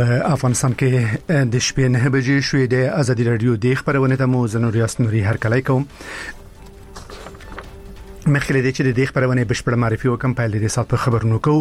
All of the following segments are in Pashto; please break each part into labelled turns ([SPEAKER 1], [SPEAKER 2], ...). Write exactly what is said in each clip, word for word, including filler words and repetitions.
[SPEAKER 1] په افغانستان کې د شپې نه بجې شوې د ازادي رادیو د خبرونه ته مو زنور یاسنوري هرکلی کوم. مخکې د چې د خبرونه بشپړ معرفي وکم په لري سات په خبرونو کو.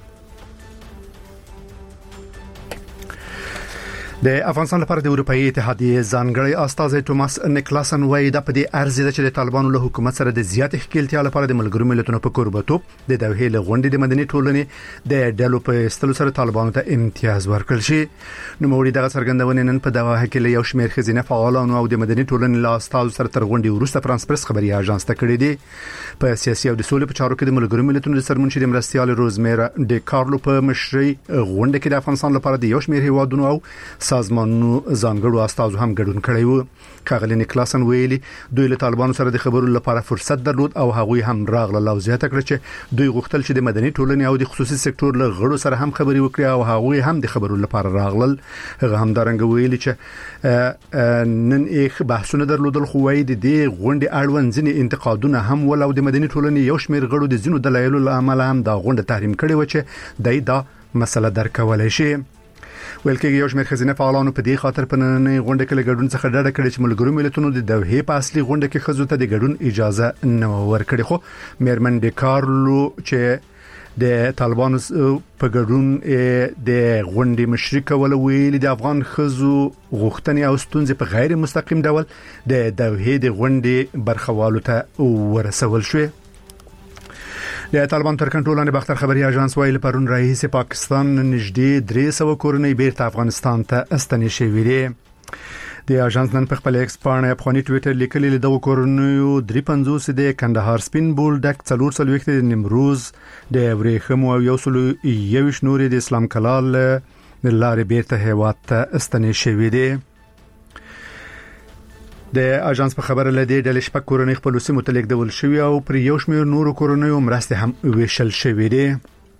[SPEAKER 1] د افغانستان لپاره د اروپאי اتحادیه ځانګړی استازی توماس نیکلاسن وایي د پدې ارزي چې د طالبانو له حکومت سره د زیات ښکېلتیا لپاره د ملګرو ملتونو په قربتوب د دوحې له غونډې د مدني ټولنې د ډلو په استلو سره طالبانو ته امتیاز ورکړل شي. نو موري دغه څرګندونه نن په دغه کې له یو شمېر خزینه فعالانو او د مدني ټولنې له استازو سره تر غونډې وروسته فرانس پرس خبري اژانس ته کړې دي. په سیاسي او د سولې په چارو کې د ملګرو ملتونو د سرمنشي د مرستيال روزمیرا ډي کارلو په مشرۍ غونډه کې د افغانستان لپاره د یو شمېر هیوادونو او سازمانونو ځانګړو استازو هم ګډون کړی وو. کاغلی نیکلاسن ویلي دوی له طالبانو سره د خبرو لپاره فرصت درلود او هغوی هم راغله او زیاته کړ چې دوی غوښتل چې د مدني ټولنې او د خصوصي سکتور له غړو سره هم خبري وکړي او هغوی هم د خبرو لپاره راغلل. هغه هم دارنګ ویلي چې نن یې بحثونه درلودل خو وایي د دې غونډې اړوند ځینې انتقادونه هم ول او د مدني ټولنې یو شمېر غړو د ځینو دلایلو له امله هم دا غونډه تحریم کړې و چې دای دا مسله درکولای شي. ولکه یو شمېر خزینه فعالانو په دې خاطر په نننۍ غونډه کې له ګډون څخه ډډه کړې چې ملګرو ملتونو د دوحې په اصلي غونډه کې خزو ته د ګډون اجازه نه ورکړي. خو میرمن ډي کارلو چې د طالبانو په ګډون د غونډې مشري کول ویلي د افغان خزو غوښتنې او ستونزې په غیر مستقیم ډول د دوحې د غونډې برخوالو ته ورسول شوې. د طالبان تر کنټرول لاندې باختر خبري اژانس ویلي پرون رئیس پاکستان نږدې درې سوه کورنۍ بیرته افغانستان ته استنې شوې دي. د اژانس نن په خپل ایکس باندې افغاني ټوئیټر لیکلي د کورنیو درې پنځوس د کندهار سپین بولډک څلور څلويخت د نیمروز د ورېخمو او یو سلو یوش نور د اسلام کلال لارې بیرته هیواد ته استنې شوې دي. د اژانس په خبره لدی د لشپک کورنۍ خپل سیمو ته لیکدول شوی او پر یو شمېر نورو کورنۍ مرسته هم ویشل شوې دي.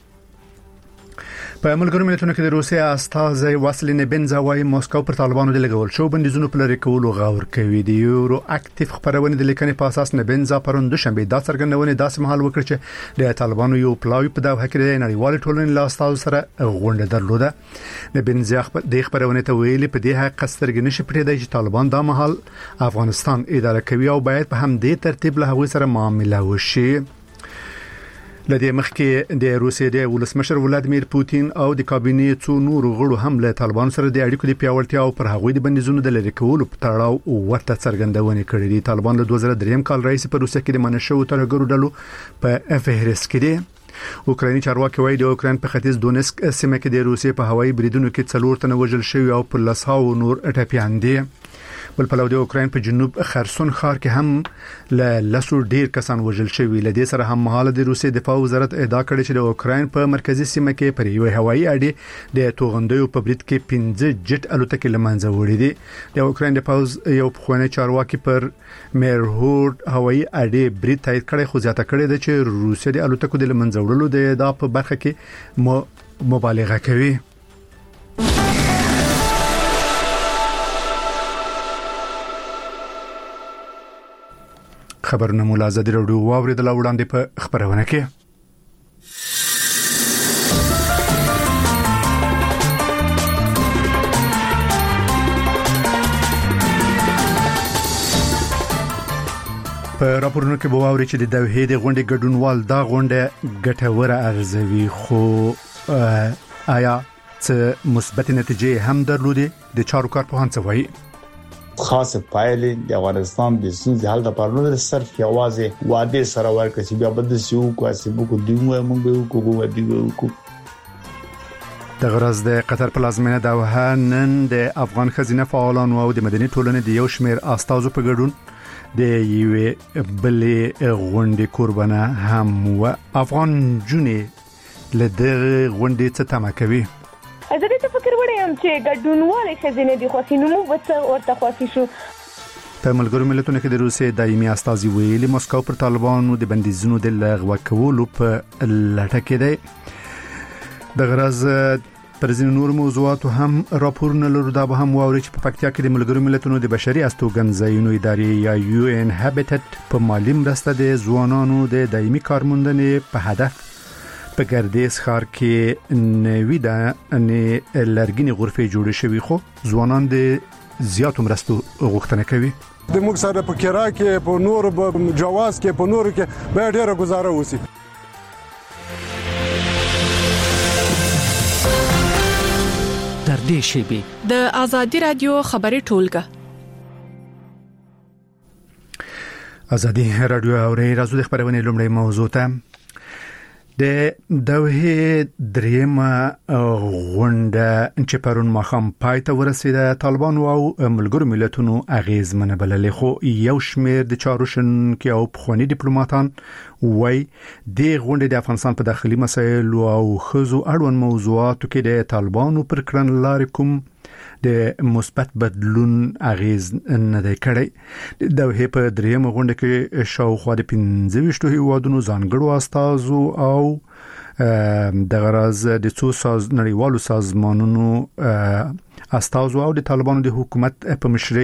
[SPEAKER 1] په ملګرو ملتونو کې د روسیا استازی واسلین بنزا وايي موسکو پر طالبانو د لګول شو بندیزونو په لری کولو غور کوي. د یورو اکټیو خبرونه د لیکنې په اساس نه بنزا پرون دوشنبه دا څرګندونه داسې مهال وکړ چې د طالبانو یو پلاوی په دغه کې د نړیوال ټولنې له استازو سره غونډه درلوده. د بنزا د خبرونه ته ویلي په دې حق سترګې نشي پټېدای چې طالبان دا مهال افغانستان اداره کوي او باید په همدې ترتیب له هغوی سره معامله وشي. لدې مخکې د روسیې د ولسمشر ولادیمیر پوتین او د کابینې څو نور غړو هم له طالبان سره د اړیکو د پیاوړتیا او پر هغوی د بندیزونو د لری کولو په تړاو ورته څرګندونه کړې دي. طالبان له دوه زره درې کال رئیس په روسیې کې د منشو ترګرو ډلو په فهرست کې دي. اوکرایني چارواکي وایي د اوکراین په ختیځ دونسک سیمه کې د روسیې په هوایي بریدونو کې څلور تنه وژل شوي او په لسهاو نور ټپيان دي. بل په لور د اوکراین په جنوب خرسون ښار کې هم ل لسو ډیر کسان وژل شوي. لدې سره هم مهاله د روسیې دفاع وزارت ادعا کړې چې د اوکراین په مرکزی سیمه کې پر یو هوایي اډې د توغندیو په برید کې پنځه جټ الوتکې لمنځه وړي دي. د اوکراین د پوز یو پخوانی چارواکي پر میرهورد هوایي اډې برید تایید کړي خو زیاته کړي د چې روسیې د الوتکو د لمنځه وړلو د ادعا په برخه کې مبالغه کوي. خبرونه مولا ازادي راډیو واوریدل وړاندې په خبرونه کې. په راپورونو کې به واوري چې د دوحې د غونډې ګډونوال دا غونډه ګټوره ارزوي خو آیا څه مثبت نتیجې هم درلودې د چارو کارپوهان څه وایي.
[SPEAKER 2] خاصه پایلې د افغانستان د سیند حل لپاره نه صرف یوازې واده سره ورکړي چې بیا بده سیو کواسي بو کو دیمه موږ به کوو دیو کو.
[SPEAKER 1] د غرض د قطر پلازمینه دوحه نن د افغان خزینه فعالانو او د مدني ټولنې د یو شمېر استازو په ګډون د یوې بلې غونډې قربانه هم و. افغان جونې له دغه غونډې څه تمه کوي.
[SPEAKER 3] زه دې فکر وړم چې ګډونوالې خزینه دي خو سینمو وڅ ورته خواسي شو.
[SPEAKER 1] په ملګرو ملتونو کې د روسیې دایمي استازي ویلي موسکو پر طالبانو د بندیزونو د لغوه کولو په لټه کې دی. د غرض پر ځینو نور موضوعاتو هم راپورونه لرو. دا به هم واوري چې په پکتیا کې د ملګرو ملتونو د بشري استوګنځایونو ادارې یا یو ان هابټټ په مالی مرسته د ځوانانو د دایمي کارموندنې په هدف په ګردیز ښار کې نوې د لرګینې غرفې جوړې شوې خو ځوانان د زیاتو مرستو غوښتنه کوي.
[SPEAKER 4] د موږ سره په کرا کې په نور جواز کې په نور کې به ډیره گزاره وسی.
[SPEAKER 5] در دې شیبي
[SPEAKER 6] د ازادي رادیو خبري ټولګه
[SPEAKER 1] ازادي رادیو اوري راځو د خبرونې لومړی موضوع ته. د دوه درېمه غونډه چې پرون ماښام پای ته ورسېده طالبانو او ملګرو ملتونو اغیزمنه بللې خو یو شمېر د چارواکو او پخوانی ډیپلوماټان وای د غونډې د افغانستان په داخلي مسایلو او خزو اړوند موضوعاتو کې د طالبانو پر کړنلارې کوم د مثبت بدلون اغیز نه دی کړی. د دوه په درېمه غونډه کې شاوخوا د پنځه ویشت هیوادونو ځانګړو استازو او د غرض د څو ساز نړیوالو سازمانونو استازو او د طالبانو د حکومت په مشرۍ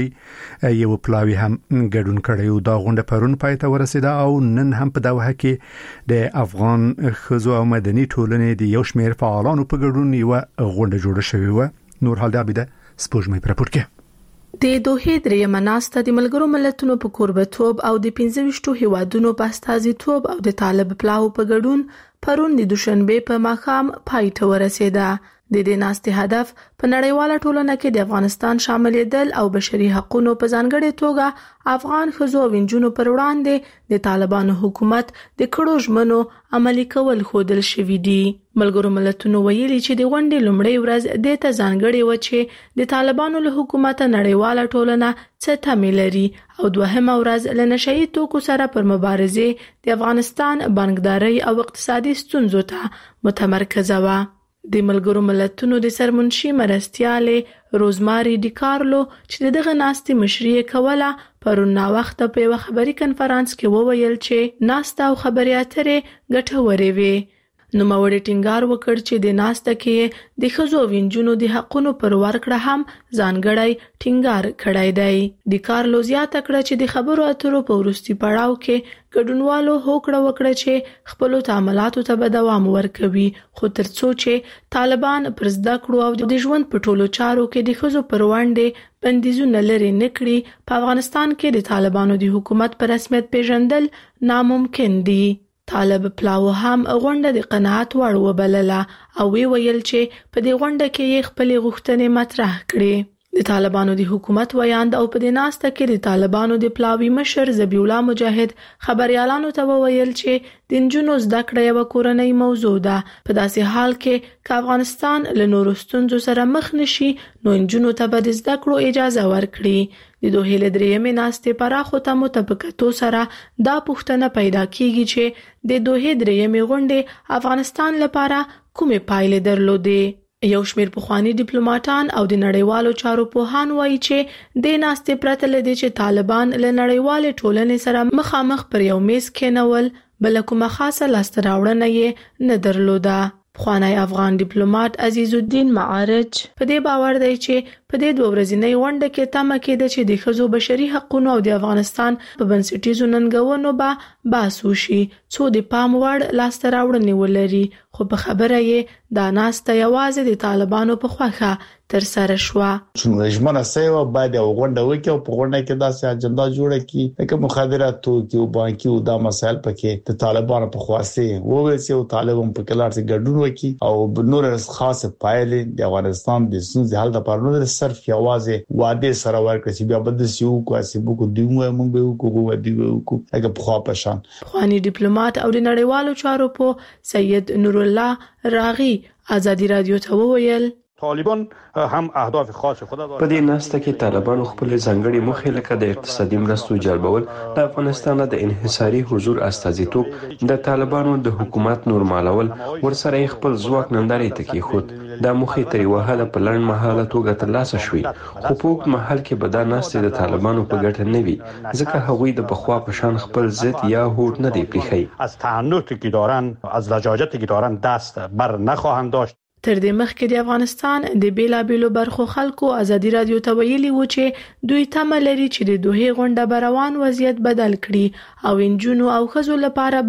[SPEAKER 1] یو پلاوی هم ګډون کړی. دا غونډه پرون پای ته ورسېده او نن هم په دوحه کې د افغان خزو او مدني ټولنې د یو شمېر فعالانو په ګډون یو غونډه جوړه شوې و. نور حال دا بده سپوږمۍ پر پورت کې
[SPEAKER 7] د دوه درېمه ناسته د ملګرو ملتونو په کوربتوب او د پنځه ویشت هیوادونو په استازیتوب او د طالب پلاو په ګډون پرون د دوشنبه په ماښام پای ته ورسېده. د دې ناستې هدف په نړیواله ټولنه کې د افغانستان شاملېدل او بشري حقوقو په ځانګړې توګه افغان ښځو او نجونو پر وړاندې د طالبانو حکومت د کړو ژمنو عملي کول ښودل شوي دي. ملګرو ملتونو ویلي چې د غونډې لومړۍ ورځ د ته ځانګړې و چې د طالبانو له حکومت نړیواله ټولنه څه تمه لري او دوهمه ورځ له نشئی توکو سره پر مبارزې د افغانستان بانکداري او اقتصادي ستونزو ته متمرکزه و. د ملګرو ملتونو د سرمنشي مرستياله روزماري ډي کارلو چې دغه ناستې مشري کوله پرون نا وخت په یو خبري کنفرانس کې وویل چې ناسته او خبري اترې ګټورې وي. نو موري ټینګار وکړ چې د ناسته کې د خزو وینجونو د حقونو پر ورکړه هم ځانګړی ټینګار کړای دی. د کارلو زیاته کړه چې د خبرو اترو په وروستي پړاو کې ګډونوالو هوکړه وکړه چې خپل تعاملاتو ته به دوام ورکوي خو ترڅو چې طالبان پر زده کړو او د ژوند په ټولو چارو کې د خزو پر وړاندې بندیزونه لري نکړي په افغانستان کې د طالبانو د حکومت پر رسمیت پیژندل ناممکن دي. طالب پلاو هم غونډه د قناعت وړ وبلله او وی ویل چې په دې غونډه کې یې خپل غوښتنې مطرح کړې. د طالبانو د حکومت ویاند او په دې ناسته کې د طالبانو د پلاوی مشر ذبیح الله مجاهد خبريالانو ته ویل چې د نجونو زده کړه یو کورنۍ موضوع ده. په داسې حال کې چې افغانستان له نورو ستونزو سره مخ نشي نو نجونو ته به د زده کړو اجازه ورکړي. د دوه له درېمې ناستې پراخو ته متفقاتو سره دا پوښتنه پیدا کیږي چې د دوه درېمې غونډې افغانستان لپاره کومې پایلې درلودې. یو شمېر پخوانی ډیپلوماټان او د نړیوالو چارو پوهان وایي چې د ناستې پرته لدی چې طالبان له نړیوالې ټولنې سره مخامخ پر یو میز کېنول بل کومه خاصه لاسته راوړنه یې نه درلوده. پخوانی افغان ډیپلوماټ عزیز الدین معارج په دې باور دی چې په دې دوه ورځې غونډه کې تمه کېده چې د ښځو بشري حقوقو او د افغانستان په بنسټیزو ننګونو به بحث وشي څو د پام وړ لاسته راوړنې ولري خو په خبره یې دا ناسته یوازې د طالبانو په خوښه تر سره شوه.
[SPEAKER 2] چې ژمنه سیو باید یو غونډه وکړي او په غونډه کې داسې اجنډا جوړه کړي لکه مخابرات توکي او بانکي او د مسایل پکې د طالبانو په خواسته وویل او طالبان په کلار څخه ګډون وکړي او نور خاصه پایلې د افغانستان د ستونزې حل لپاره نور صرف یوازې وعده سره ورکړي چې بیا بد سیو کواسي بوکو دیمه مونږ به وکړو دی وکړو هغه په خوا پشان.
[SPEAKER 7] خواني ډیپلوماټ او د نړیوالو چارو په سید نور الله راغي ازادي رادیو ته وویل
[SPEAKER 8] طالبان هم اهداف خاص خود دارند.
[SPEAKER 9] په دې ناسته کې طالبان خپل ځانګړي موخې لکه د اقتصادي مرستو جلبول، د افغانستان د انحصاري حضور استازیتوب، د طالبانو د حکومت نورمالول، ورسره خپل ځواک نندارې ته کېښود. دا موخې تر یوه حده په لنډ مهاله توګه ترلاسه شوې، خو په اوږد مهال کې به دا ناستې د طالبانو په ګټه نه وي، ځکه هغوی د پخوا په شان خپل ضد یا هوډ نه دی پریښی.
[SPEAKER 8] از تعنتی که دارند، از لجاجتی که دارند دست بر نخواهند داشت.
[SPEAKER 7] تر دې مخکې د افغانستان د بیلابیلو برخو خلکو ازادي رادیو ته ویلي و چې دوی تمه لري چې د دوه غونډه بروان وضعیت بدل کړي او انجونو او خزو لپاره به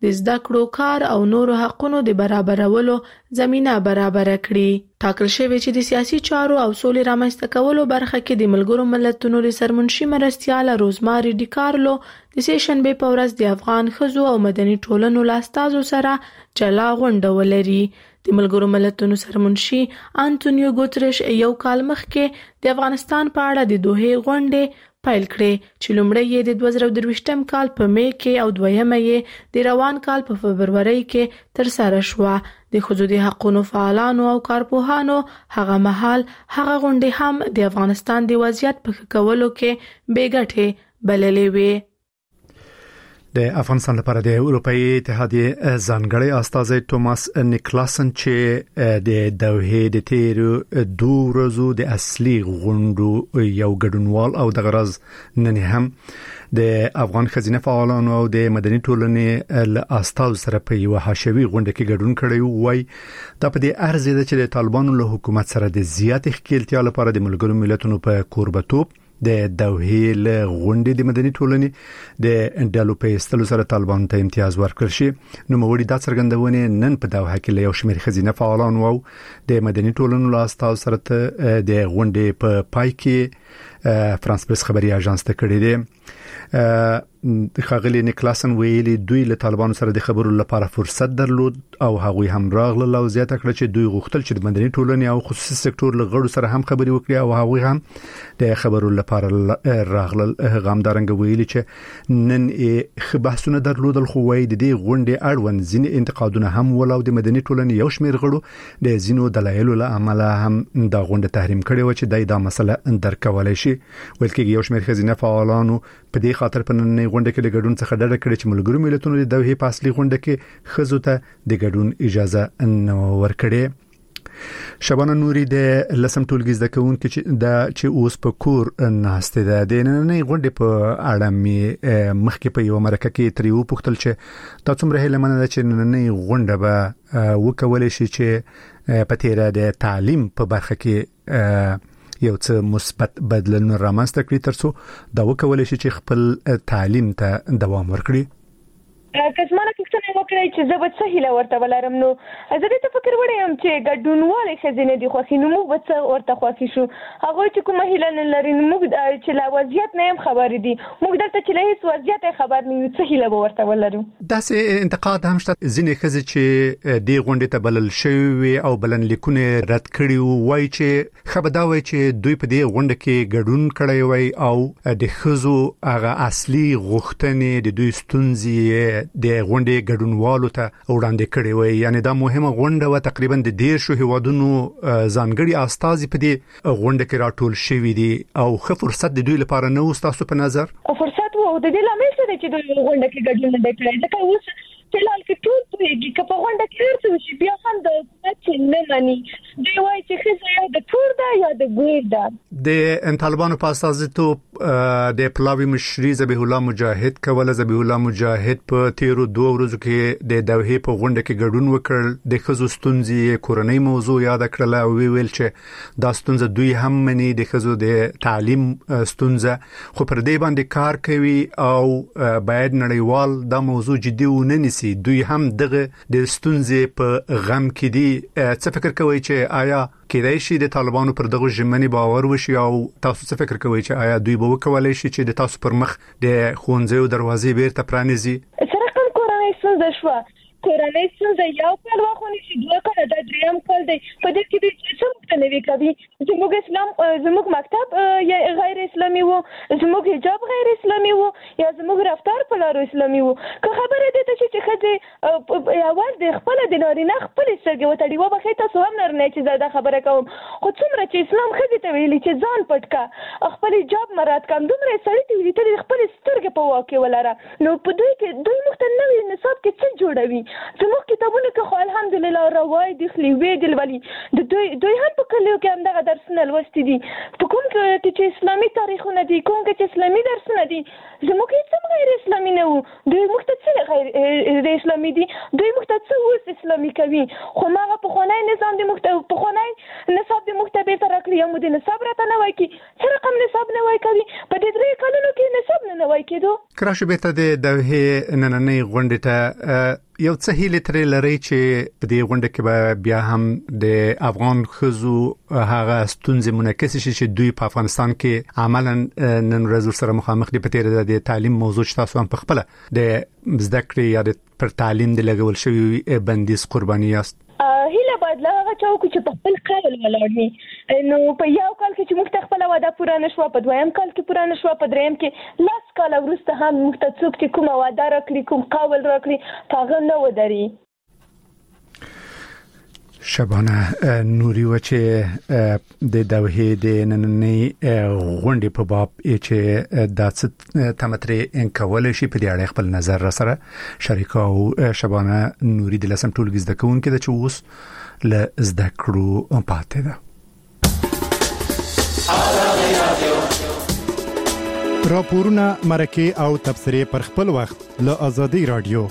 [SPEAKER 7] د زده کړو کار او نورو حقوقو د برابرولو زمينه برابر کړي. ټاکل شوی چې د سیاسي چارو او سولې رامنځته کولو برخه کې د ملګرو ملتونو د سرمنشي مرستيال روزماري ډیکارلو د سیشنبه په ورځ د افغان ښځو او مدني ټولنو لاستازو سره جلا غونډه ولري. د ملګرو ملتونو سرمنشي انټونیو ګوتریش یو کال مخکې د افغانستان په اړه د دوه غونډې پیل کړې چې لومړی یې د دوه زره درویشتم کال په می کې او دویمه یې د روان کال په فبروري کې تر سره شوه. د ښځو د حقوقو فعالانو او کارپوهانو هغه مهال هغه غونډې هم د افغانستان د وضعیت په ښه کولو کې بې ګټې بللې وې.
[SPEAKER 1] د افغانستان لپاره د اروپאי اتحادیه ځانګړی استازی توماس نیکلاسن چې د دوحه د تیر دوه ورځو د اصلي غونډو یو ګډونوال او د غرض نن هم د افغان خزینه فعالانو او د مدني ټولنې له استاذ سره په یو حاشوي غونډه کې ګډون کړی وای. دا په دې ارزه ده چې د طالبانو له حکومت سره د زیات ښکېلتیا لپاره د ملګرو ملتونو په کوربتوب د دوحه له غونډې د مدني ټولنې د ډالو په استلو سره طالبان ته امتیاز ورکړ شي. نو موړي د څرګندونې نن په دوحه کې له یو شمېر خزینه فعالانو او د مدني ټولنو له استاذ سره ته د غونډې په پای کې فرانس پریس خبري اژانس ته کړی دی. خاغلی نیکلاسن ویلي دوی له طالبانو سره د خبرو لپاره فرصت درلود او هغوی هم راغله او زیاته کړه چې دوی غوښتل چې د مدني ټولنې او خصوصي سکتور له غړو سره هم خبري وکړي او هغوی هم د خبرو لپاره راغله. غامدارنګ ویلي چې نن یې بحثونه درلودل خو وایي د دې غونډې اړوند ځینې انتقادونه هم ول او د مدني ټولنې یو شمېر غړو د ځینو دلایلو له امله هم دا غونډه تحریم کړې و چې دای دا مسله درکولای شي. ولکه یو شمېر خزینه فعالانو په دې خاطر په نن غونډه کې د ګډون څخه ډډه کړې چې ملګرو ملتونو د دوحه په اصلي غونډه کې خزو ته د ګډون اجازه نه ورکړي. شبانه نوري د لسم ټولګي زده کوونکو چې د چې اوس په کور ناشته ده د نننۍ غونډې په اړه می مخکې په یو مرکه کې تریو پوښتل چې تاسو مره هلمنه ده چې نننۍ غونډه به وکولای شي چې په تیر د تعلیم په برخه کې یو څه مثبت بدلون رامنځته کړي ترڅو دا وکولای شي چې خپل تعلیم ته دوام ورکړي.
[SPEAKER 3] کسمانه پوښتنه وکړای چې زه به څه هیله ورته ولرم. نو زه دې ته فکر وړم چې ګډونوالې خزینه دي خو خینو موږ به څه ورته خوښی شو. هغه چې کومه هیله نه لري موږ چې لا وضعیت نه هم خبر دي موږ دلته چې له هیڅ وضعیت خبر نه یو څه هیله به ورته ولرو.
[SPEAKER 1] داسې انتقاد هم شته ځینې خزې چې د غونډې ته بلل شوی او بلن لیکونه رد کړي وای چې خبردا وای چې دوی په دې غونډه کې ګډون کړی وای او د خزو هغه اصلي غوښتنې د دوی ستونزې د غونډې ګډونوالو ته وړاندې کړي وي. یعنی دا مهمه غونډه و تقریبا د ډیر شو هیوادونو ځانګړي استازي په دې غونډه کې راټول شوي دي او ښه فرصت د دوی لپاره نه وستاسو په نظر
[SPEAKER 3] فرصت وو د دې لامل څه دی چې دوی غونډه کې ګډون نه کړي ځکه اوس فلال کې ټول پوهیږي چې په غونډه کې ورته شي بیا هم د حکومت نه مانی دی وایي چې خزه یا د تور ده یا د ګور ده.
[SPEAKER 1] د طالبانو په استازیتوب د پلاوی مشري ذبیح الله مجاهد کوله. ذبیح الله مجاهد په تیرو دوه ورځو کې د دوحه په غونډه کې ګډون وکړ. د خزو ستونزې کورنۍ موضوع یاد کړل او ویل چې دا ستونزه دوی هم مني د خزو د تعلیم ستونزه خو پر دې باندې کار کوي او باید نړیوال دا موضوع جدي ونیسي. دوی هم دغه د ستونزې په غم کې دي. څه فکر کوي چې آیا کېدای شي د طالبانو پر دغه ژمنې باور وشي او تاسو څه فکر کوي چې آیا دوی به وکولای شي چې د تاسو پر مخ د ښوونځیو دروازې بیرته پرانیزي؟
[SPEAKER 3] سره کوم کورنۍ ستونزه شو کورنۍ ستونزه یو کال واخونی شي دوه کال د دریم کال دی په دې کې د څه مختلفي کوي. زموږ اسلام زموږ مکتب غیر اسلامي وو زموږ حجاب غیر اسلامي وو یا زموږ رفتار په لارو اسلامي وو. که خبره دې ته چې خځه اول د خپل د نارینه خپل سرګي وتړي و بخې تاسو هم نر نه چې زړه خبره کوم خو څومره چې اسلام خځه ته ویلي چې ځان پټکا خپل حجاب مراد کم دومره سړی ته ویلي ته خپل سترګې په واکه ولاره. نو په دوی کې دوی مختلف نوې نصاب کې څه جوړوي. زموږ کتابونه کې خو الحمدلله روای دي خلیوي دي ولي د دوی دوی هم په کلیو کې هم دغه درسونه لوستي دي. په کوم کې چې اسلامي تاریخونه دي کوم کې چې اسلامي درسونه دي زموږ هیڅ غیر اسلامي نه وو. دوی مختلف غیر د اسلامي دي دوی مختلف اوس اسلامي کوي خو ماغه په خونای نظام دي مختلف په خونای نصاب دي مختلف تر کړی هم د نصاب راته نه وای کی سره کوم نصاب نه وای کوي. په دې درې کلونو کې نصاب هم نه نوای کېدو.
[SPEAKER 1] کراشه به ته د دوه نننې غونډې ته یو څه هیله ترې لري چې په دې غونډه کې به بیا هم د افغان خزو هغه ستونزې منعکس شي چې دوی په افغانستان کې عملاً نن ورځ سره مخامخ دي. په تیر د تعلیم موضوع چې تاسو هم په خپل د زده کړې یا د پر تعلیم د لګول شوی بندیز قرباني یاست.
[SPEAKER 3] هیله باید لږه چاوکو چې په خپل قول ولاړ وي. نو په یو کال کې چې موږ خپل وعده پوره نشو، په دویم کال کې پوره نشو، په دریم کې لاس کال وروسته هم موږ ته څوک چې کومه وعده راکړي، کوم قول راکړي، هغه نه ودري.
[SPEAKER 1] شبانه نوري و چې د دوه د نننې غونډې په باب چې د تمتري انکول شي په دې اړه خپل نظر را سره شریکاو. شبانه نوري د لسم ټولګي زده کوونکې د چوس ل زده کړو پاتې ده.
[SPEAKER 10] راپورونه مرکه او تبصره پر خپل وخت له آزادي رادیو.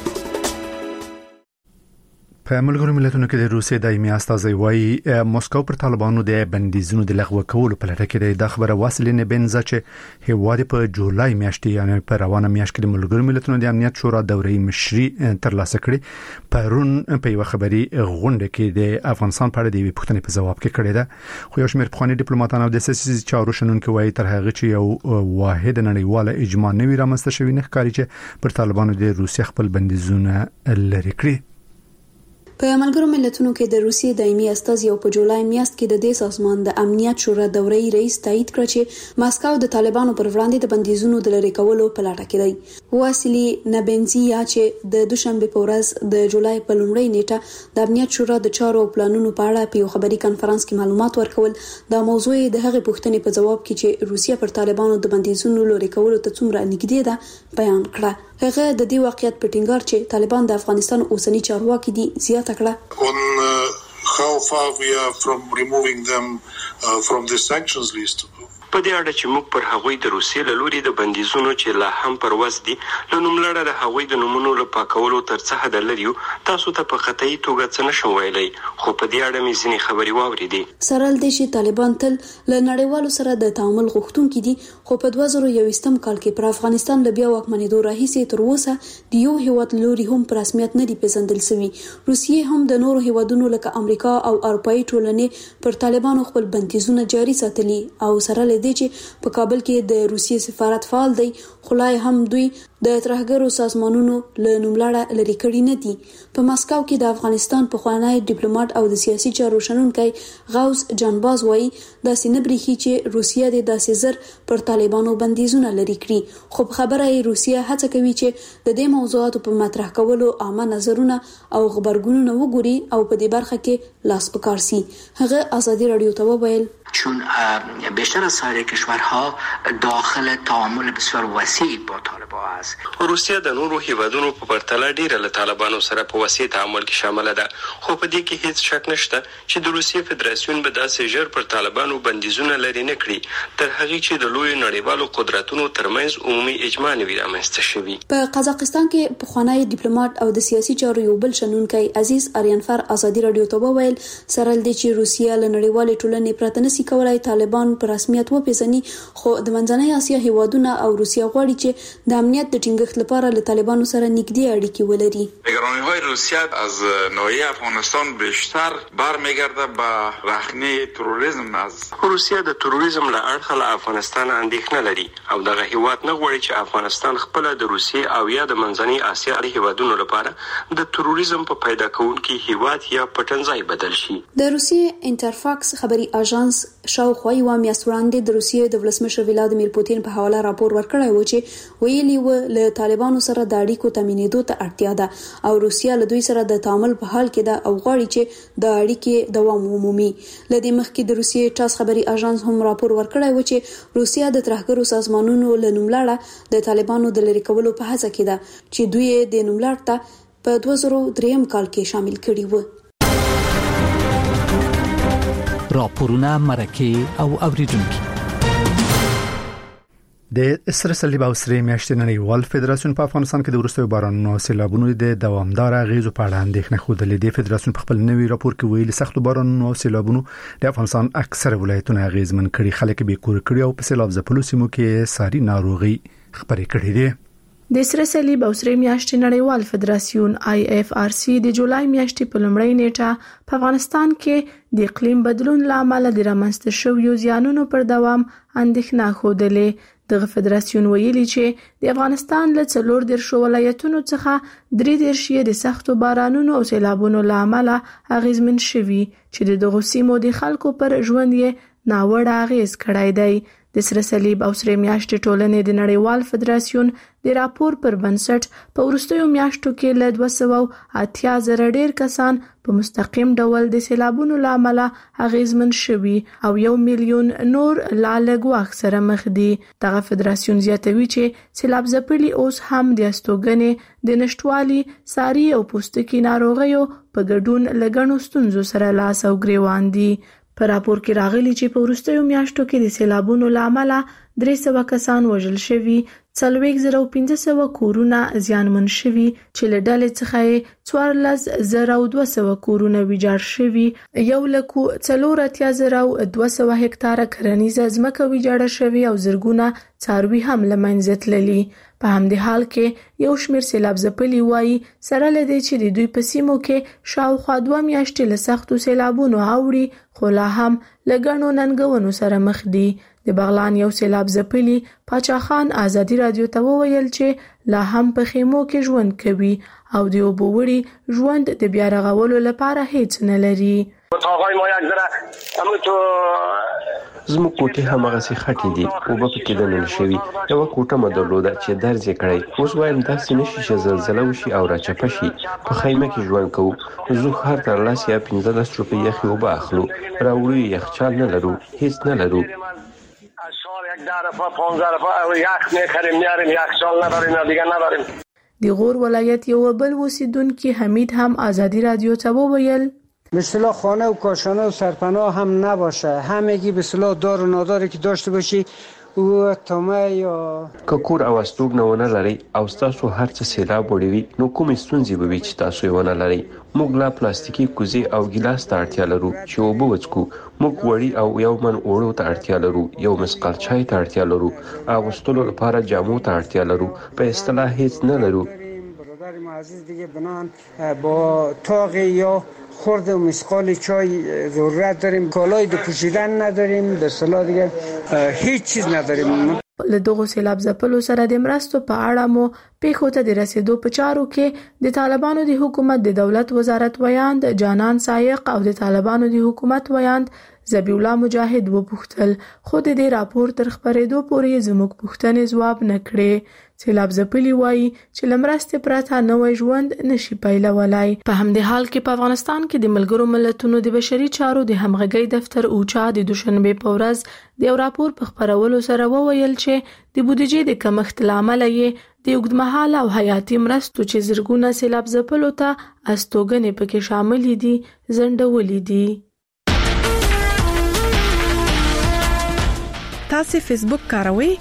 [SPEAKER 1] په ملګرو ملتونو کې د روسیې دایمي استازی وايي مسکو پر طالبانو د بندیزونو د لغوه کولو په لټه کې د خبره واصله نه بنځه چې هیواد په جولای میاشتې یعنی په روانه میاشت کې د ملګرو ملتونو د امنیت شورا دوري مشري ترلاسه کړي. پرون په یو خبري غونډه کې د افغانستان په اړه د پوښتنې په جواب کې کړی ده. خو یو شمېر پخوانی ډیپلوماټان او د سیاسي چارو شنونکو وايي تر هغه چې یو واحد نړیواله اجماع نه وي رامنځته شوی نه ښکاري چې پر طالبانو د روسیې خپل بندیزونه لري کړی.
[SPEAKER 11] په ملګرو ملتونو کې د روسیې دایمي استازی او په جولای میاشت کې د دې سازمان د امنیت شورا دوري رئیس تایید کړ چې ماسکو د طالبانو پر وړاندې د بندیزونو د لری کولو په لټه کې دی. واسیلی نبنزیا چې د دوشنبه په ورځ د جولای په لومړۍ نیټه د امنیت شورا د چارو او پلانونو په اړه په یو خبري کانفرنس کې معلومات ورکول د موضوع د هغې پوښتنې په جواب کې چې روسیه پر طالبانو د بندیزونو لری کولو ته څومره نږدې ده بیان کړه. هغه د دې واقعیت په ټینګار چې طالبان د افغانستان اوسنی چارواکي دي زیاته کړه.
[SPEAKER 12] On uh, how far we are from removing them uh, from the sanctions list.
[SPEAKER 9] په دې اړه چې موږ پر هغوی د روسیې له لوري د بندیزونو چې لا هم پر وس دي له نوملړه د هغوی د نومونو له پاکولو تر څه حد لري تاسو ته په قطعي توګه څه نشم ویلی، خو په دې اړه مې ځینې خبرې واورېدې.
[SPEAKER 11] سره له دې چې طالبان تل له نړیوالو سره د تعامل غوښتونکي دي، خو په دوه زره یوویشتم کال کې پر افغانستان له بیا واکمنېدو راهیسې تر اوسه د یو هیواد لوري هم په رسمیت نه دي پیژندل شوي. روسیې هم د نورو هیوادونو لکه امریکا او اروپایي ټولنې پر طالبانو خپل بندیزونه جاري ساتلي او سره له دې چې په کابل کې د روسیې سفارت فعال دی، خو لا هم دوی د ترهګرو سازمانونو له نوملړه لري کړي نه دي. په ماسکو کې د افغانستان پخوانی ډیپلوماټ او د سیاسي چارو شنونکی غوث جانباز وایي داسې نه بریښي چې روسیه د داسې زر پر طالبانو بندیزونه لري کړي، خو په خبره یې روسیه هڅه کوي چې د دې موضوعاتو په مطرح کولو عامه نظرونه او خبرګونونه وګوري او په دې برخه کې لاس پکار سي. هغه آزادي رادیو ته وویل
[SPEAKER 13] چون بیشتر از سایر کشورها داخل تعامل بسیار وسیع با طالبان است.
[SPEAKER 9] روسیه د نورو هیوادونو په پرتله ډیره له طالبانو سره په وسیع تعامل کې شامل ده، خو په دې کې هیڅ شک نشته چې د روسیې فدراسیون به داسې ژر پر طالبانو بندیزونه لري نه کړي تر هغه چې د لوی نړیوالو قدرتونو ترمنځ عمومي اجماع نه وي رامنځته شوي.
[SPEAKER 11] په قزاقستان کې پخوانی ډیپلوماټ او د سیاسي چارو یو بل شنونکی عزیز اریانفر آزادي رادیو ته وویل سره له دې چې روسیه له نړیوالې ټولنې پرته نشي کولای طالبان په رسمیت وپیژني، خو د منځنۍ اسیا هیوادونه او روسیه غواړي چې د امنیت د ټینګښت لپاره له طالبانو سره نږدې اړیکې ولري.
[SPEAKER 14] نگرانی‌های روسیه از ناحیه افغانستان بیشتر برمیگرده به رخنه تروریسم. از
[SPEAKER 9] روسیه د تروریسم له اړخه له افغانستان اندېښنه لري او دغه هیواد نه غواړي چې افغانستان خپل د روسیې او یا د منځنۍ اسیا هیوادونو لپاره د تروریسم په پیدا کوونکي هیواد یا پټنځای بدل شي.
[SPEAKER 11] د روسیې انټرفاکس خبري اژانس شاوخوا یو میاشت وړاندې د روسیې د ولسمشر ولادیمیر پوتین په حواله راپور ورکړی و چې ویلي و له طالبانو سره د اړیکو تامینېدو ته اړتیا ده او روسیه له دوی سره د تعامل په حال کې ده او غواړي چې د اړیکې دوام ومومي. له دې مخکې د روسیې ټاس خبري اژانس هم راپور ورکړی و چې روسیه د ترهګرو سازمانونو له نوملړه د طالبانو د لری کولو په هڅه کې ده چې دوی د نوملړ ته په دوه زره دریم کال کې شامل کړي وو.
[SPEAKER 5] راپورونه مرکه او اوریدونکو
[SPEAKER 1] د اسره صلیب او سری میاشتې نړیوال فدراسیون په افغانستان کې د وروستیو بارانونو او سیلابونو د دوامدار اغیزو په اړه اندېښنه خوده. د فدراسیون په خپل نوي راپور کې ویلي سختو بارانونو او سیلابونو د افغانستان اکثره ولایتونه اغیزمن کړي، خلک به کور کړي او په سیلاب ځپلو سیمو کې ساري ناروغي خبرې کړې دي.
[SPEAKER 7] د سره صلیب او سره میاشتې نړیوال فدراسیون آی اف آر سی د جولای میاشتې په لومړۍ نیټه په افغانستان کې د اقلیم بدلون لامل د رامنځته شویو زیانونو پر دوام اندېښنه خوده. دغه فدراسیون ویلي چې د افغانستان له څلور دیرشو ولایتونو څخه درې دیرش یې د سختو بارانونو او سیلابونو لامل اغیزمن شوي چې د دغو سیمو د خلکو پر ژوند یې ناوړه اغیز کړی دی. د سره صلیب او سره میاشتې ټولنې د نړیوال فدراسیون د راپور پر بنسټ په وروستیو میاشتو کې له دوه سوه اتیا زره ډیر کسان په مستقیم ډول د سیلابونو لامل اغیزمن شوي او یو میلیون نور لا له ګواښ سره مخ دي. دغه فدراسیون زیاتوي چې سیلاب ځپلي اوس هم د استوګنې د نشټوالي، ساري او پوستکي ناروغیو په ګډون له ګڼو ستونزو سره لاس او ګریوان دي. په راپور کې راغلي چې په وروستیو میاشتو کې د سیلابونو لامل درې سوه کسان وژل شوي، څلوېښت زره او پنځه سوه کورونه زیانمن شوي چې له ډلې څخه یې څوارلس زره او دوه سوه کورونه ویجاړ شوي، یو لکو څلور اتیا زره او دوه سوه هکتاره کرنیزه ځمکه ویجاړه شوي او زرګونه څاروي هم له منځه تللي. په همدې حال کې یو شمېر سیلاب ځپلي وایي سره له دې چې د دوی په سیمو کې شاوخوا دوه میاشتې له سختو سیلابونو اوړي، خو لا هم له ګڼو ننګونو سره مخ دي. د بغلان یو سیلاب ځپلي پاچا خان ازادي رادیو ته وویل چې لا هم په خیمو کې ژوند کوي او د اوبو وړي ژوند د بیا رغولو لپاره هیڅ نه لري.
[SPEAKER 15] آقای ما یک ذره همون تو
[SPEAKER 9] زموږ کوټې هماغسې خټې دي، اوبه پکې دننه شوي. یوه کوټه مو درلوده چې درز یې کړی. اوس وایم داسې نه شي چې زلزله وشي او راچپه شي. په خیمه کې ژوند کوو. زه هر تر لس یا پنځه لس روپۍ یخې اوبه اخلو، راوړو یې یخچال نه لرو، هیڅ نه لرو.
[SPEAKER 15] یک ده دفعه پانزده دفعه یخ میخریم میاریم، یخچال نداریم یا دیگه نداریم.
[SPEAKER 7] د غور ولایت یو بل اوسیدونکي حمید هم ازادي رادیو ته وویل
[SPEAKER 16] به اصطلاح خانه و کاشانه و سرپناه هم نباشه، همگی به اصطلاح دار و ناداری که داشته باشی او تمه یا
[SPEAKER 9] که کور او استوګنه ونه لري او تاسو هر څه سیلاب وړي نو کوم ستونزې به وي چې تاسو یې ونه لري. موږ لا پلاستیکي کوزې او ګلاس ته اړتیا لرو چې اوبه وڅکو. موږ وړي او یو من اوړو ته اړتیا لرو، یو مسقال چای ته اړتیا لرو، اغوستلو لپاره جامو ته اړتیا لرو. په اصطلاح هیڅ نه لرو.
[SPEAKER 16] برادر معزز دیگه بنان با تاق یا خورد و مسقال چای ضرورت داریم، کالای د پوشیدن نداریم، به اصطلاح دیگه هیڅ چیز نداریم.
[SPEAKER 7] له دغو سیلاب ځپلو سره د مرستو په اړه مو پیښو ته د رسیدو په چارو کې د طالبانو د حکومت د دولت وزارت ویاند جانان سایق او د طالبانو د حکومت ویاند ذبیح الله مجاهد وپوښتل، خو د دې راپور تر خبرېدو پورې زموږ پوښتنې ځواب نه کړې. سیلاب ځپلي وایي چې له مرستې پرته نوی ژوند نشي پیلولی. په همدې حال کې په افغانستان کې د ملګرو ملتونو د بشري چارو د همغږۍ دفتر اوچا د دوشنبې په ورځ د یو راپور په خپرولو سره وویل چې د بودیجې د کمښت له امله یې د اوږدمهاله او حیاتي مرستو چې زرګونه سیلاب ځپلو ته استوګنې پکې شاملې دي ځنډولې دي.
[SPEAKER 6] تاسو فیسبوک کاروئ؟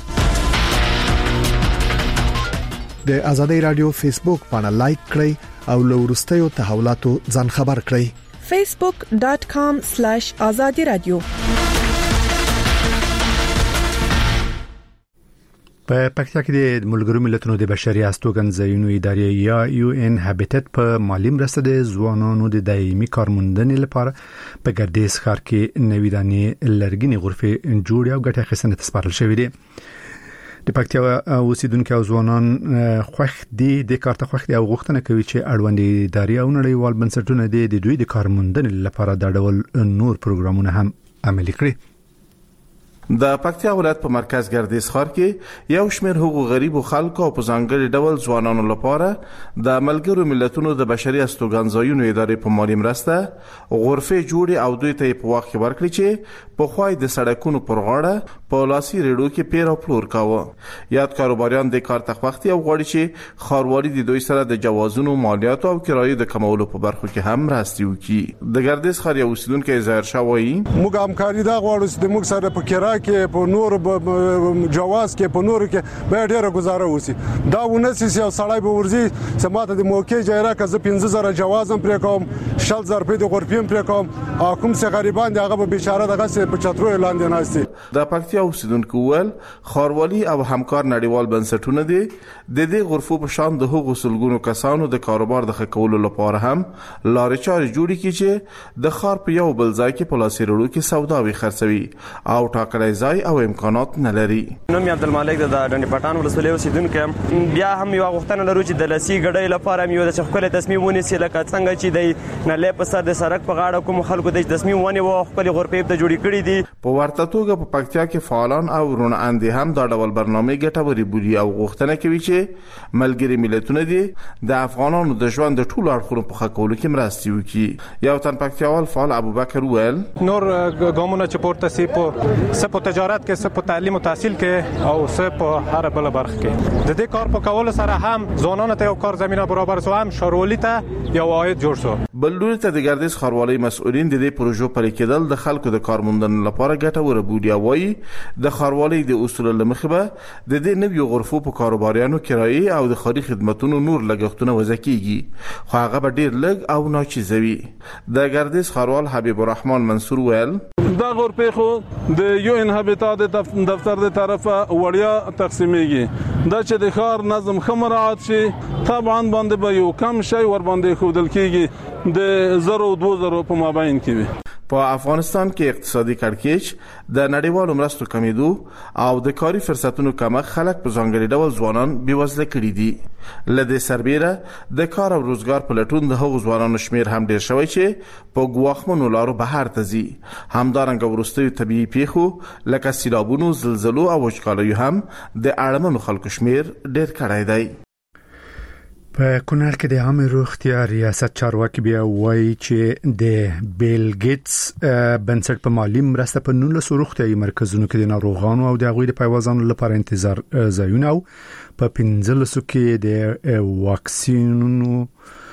[SPEAKER 17] د ازادي رادیو فیسبوک باندې لایک کړئ او له وروستیو تحولاتو ځان خبر کړئ.
[SPEAKER 6] facebook dot com slash azadi radio.
[SPEAKER 1] په پکتیا کې د ملګرو ملتونو د بشري استوګنځایونو ادارې یا یو ان هابټټ په مالی مرسته د ځوانانو د دایمي کارموندنې لپاره په ګردیز ښار کې نوې دانې لرګینې غرفې جوړې او ګټه اخیستنې ته سپارل شوې دي. د پکتیا اوسیدونکو او ځوانان خوښ دي د کارته خوښ دي او غوښتنه کوي چې اړوندې ادارې او نړیوال بنسټونه د دوی د کارموندنې لپاره د ډول نور پروګرامونه هم عملي کړي.
[SPEAKER 18] د پکتیا ولایت په مرکز ګردیز ښار کې یو شمېر حقوق غریبو خلکو او په ځانګړي ډول ځوانانو لپاره د ملګرو ملتونو د بشري استوګنځایونو ادارې په مالی مرسته غرفې جوړې او دوی ته په وخت ورکړي چې په خوای د سړکونو پر غاړه په لاسي ریډو کې پیر او پلور کاوه. یاد کاروباریان د کار تخوختي او غواړي چې خاروالي د دوی سره د جوازونو، مالیاتو او کرایې د کمولو په برخو کې هم مرستې وکړي. د ګردیز ښار یو اوسیدونکی ظاهر شاه وایي
[SPEAKER 4] موږ همکاري دا غواړو چې د موږ سره په کرایه کې په نور جواز کې په نور کې به ډیره گزاره وسی دا ونسي یو سړی به ورزي سماته د موقع جایره که زه پنځه زره جوازم پرې کوم شل زره په د غرفیم پرې کوم او کوم څه غریبان دی هغه به بیچاره دغه څه په چترو لاندې ناشتي
[SPEAKER 18] د پکتیا اوسیدونکو ول خاروالي او همکار نړیوال بنسټونه دي د دې غرفو په شان د هغو سلګونو کسانو د کاروبار د خکولو لپاره هم لارې چارې جوړې کړي چې د خار په یو بل ځای کې پلاسیرولو کې سوداوي خرڅوي او ټاکلي ځای او امکانات نه لري.
[SPEAKER 19] نوم یې عبدالمالک د ډنډ پټان ولسوالۍ اوسیدونکو بیا هم یو غوښتنه لرو چې د لسی ګډۍ لپاره یو د خپل تصمیم ونیسي لکه څنګه چې د نلې په سر د سړک په غاړه کوم خلکو د تصمیم ونی و خپل غرفې ته جوړې کړې دي.
[SPEAKER 18] په ورته توګه په پکتیا کې فعالان او روناندې هم دا ډول برنامه ګټوري بولي او غوښتنه کوي چې ملګری ملتونه دي د افغانانو د ژوند د ټولو اړخونو په ښه کولو کې مرسته وکړي. یو تن پکتیاوال فعال ابوبکر ویل
[SPEAKER 20] نور ګامونه چې پورته سي په سپ تجارت کې سپ تعلیم او تحصیل کې او سپ هر بل برخه کې د دې کار په کول سره هم ځوانانو ته یو کار زمينه برابر سو هم شاروالي ته یو عاید جوړ سو.
[SPEAKER 18] بلوري ته د ګردیز خاروالي مسؤلین د دې پروژو پلي کېدل د خلکو د کارموندنې لپاره ګټور بولي او وايي د خاروالي د اصول لمخبه د دې نویو غرفو په کاروباریانو کرایي او د خاري خدماتونو نور لګښتونه وزکیږي خو هغه به ډیر لږ او ناچیزوي. د ګردیز خاروال حبیب الرحمن منصور ویل
[SPEAKER 21] دا غرفه خو د یو ان هابیتات دفتر د طرفه وړیا تقسیمېږي دا چې د ښار نظم خمرات شي طبعا باندې به یو کم شي ور باندې خودل کېږي د زرو دو زرو په مابین کې وي.
[SPEAKER 18] په افغانستان کې اقتصادي کړکېچ د نړیوالو مرستو کمیدو او د کاري فرصتونو کمښت خلک په ځانګړي ډول ځوانان بیوزله کړي دي. لدې سربېره د کار او روزګار په لټون د هغو ځوانانو شمیر هم ډیر شوی چې په ګواښمنو لارو بهر ته ځي. همدارنګه وروستیو طبيعي پیښو لکه سیلابونو زلزلو او وچکالیو هم د اړمنو خلکو شمیر ډیر کړی دی.
[SPEAKER 1] په کونړ کې د عامه روغتیا ریاست چارواکي بیا وایي چې د بیل ګیټس بنسټ په مالی مرسته په نولس روغتیايي مرکزونو کې د ناروغانو او د غوړي پیوازانو لپاره انتظار ځایونه او په پنځلسو کې د واکسینونو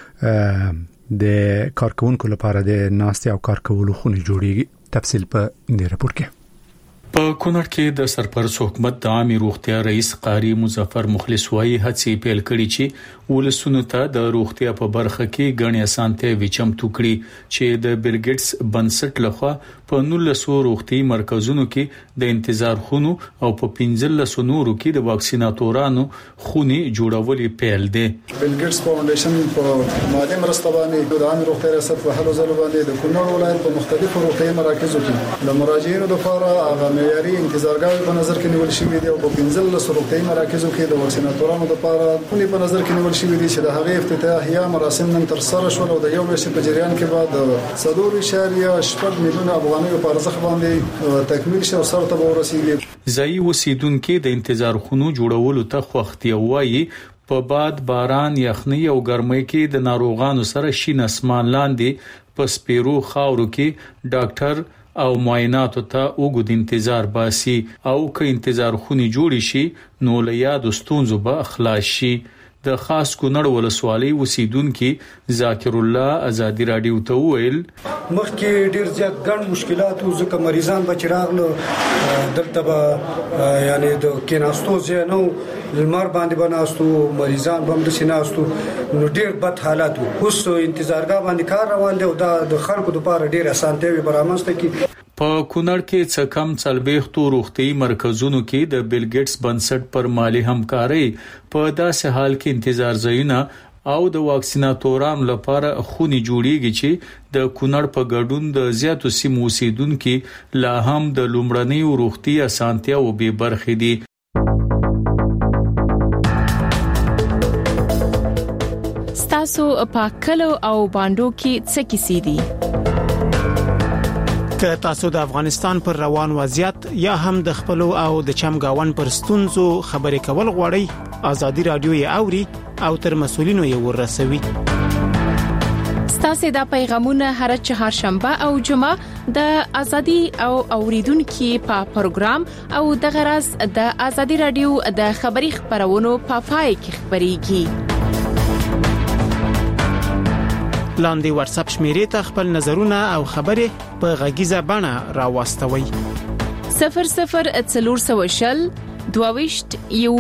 [SPEAKER 1] د کارکونکو لپاره د ناستي او کار کولو خونې جوړیږي. تفصیل په دې راپور کې.
[SPEAKER 22] په کونړ کې د سرپرست حکومت د عامه روغتیا رئیس قاری مظفر مخلص وايي هڅې پیل کړي چې ولسونو ته د روغتیا په برخه کې غني اسانتیا وچم ټوکړي چې د بیل ګیټس بنسټ لخوا په نولسو روغتي مرکزونو کې د انتظار خونو او په پنځلسو نورو کې د واکسیناتورانو خونې جوړولې پیل دي.
[SPEAKER 23] بیل ګیټس فاونډیشن په مالی مرسته باندې د عامه روغتیا ریاست په هلو ځلو باندې د کونړ ولایت په مختلفو روغتي مراکزو کې د مراجعینو لپاره هغه معیاري انتظارګاوې په نظر کې نیول شوې دي او په پنځلسو روغتي مراکزو کې د واکسیناتورانو لپاره خونې په نظر کې نیول شوې دي چې د هغې افتتاحیه مراسم نن تر سره شول او د یو میاشتې په جریان کې بعد صدور اشاریه شپږ میلیونه افغانۍ په ارزښت باندې تکمیل شو او سره ته ورسیږي.
[SPEAKER 22] ځایي اوسیدونکو د انتظار خونو جوړولو ته خوښتي وایي په باد باران یخنۍ او ګرمۍ کې د ناروغانو سره شین اسمان لاندې په سپیرو خاورو کې ډاکټر او معایناتو ته وګد انتظار باسي او که انتظار خوني جوړ شي نو له یاد ستونزو به خلاص شي. د خاص کونړ ولسوالۍ اوسیدونکو ذاکر الله ازادي رادیو ته ویل
[SPEAKER 24] مخکې ډیر زیات ګڼ مشکلات او ځکه مریضان بچراغله دلته به یعنی د کیناستو زینو لمر باندې بناستو مریضان باندې سیناستو نو ډیر بد حالات اوس انتظارګاه باندې کار روان دی او د خلکو لپاره ډیر اسانتیاوي برابرسته کی.
[SPEAKER 22] په کونړ کې څه کم څلبېختو روغتي مرکزونو کې د بیل ګیټس بنسټ پر مالی همکاري په داسې حال کې انتظار ځایونه او د واکسیناتورانو لپاره خونې جوړیږي چې د کونړ په ګډون د زیاتو سیمو اوسیدونکو لا هم د لومړنۍ روغتي اسانتیا او به برخې دي.
[SPEAKER 25] ستاسو په کلو او باندو کې څه کیسې دي؟
[SPEAKER 26] که تاسو د افغانستان پر روان وضعیت یا هم د خپل او د چمګاون پر ستونزو خبرې کول غواړئ ازادي رادیو یې اوري او تر مسولینو یې ورسوي.
[SPEAKER 25] ستاسو د پیغامونه هر چهارشنبه او جمعه د ازادي او اوریدونکو په پروګرام او د غرض د ازادي رادیو د خبري خبرونو په پای کې خبريږي.
[SPEAKER 26] لاندې واتس اپ شمیرې ته خپل نظرونه او خبرې په غږیزه بڼه راوستوي.
[SPEAKER 25] صفر صفر څلور سوه شل دوه ویشت یو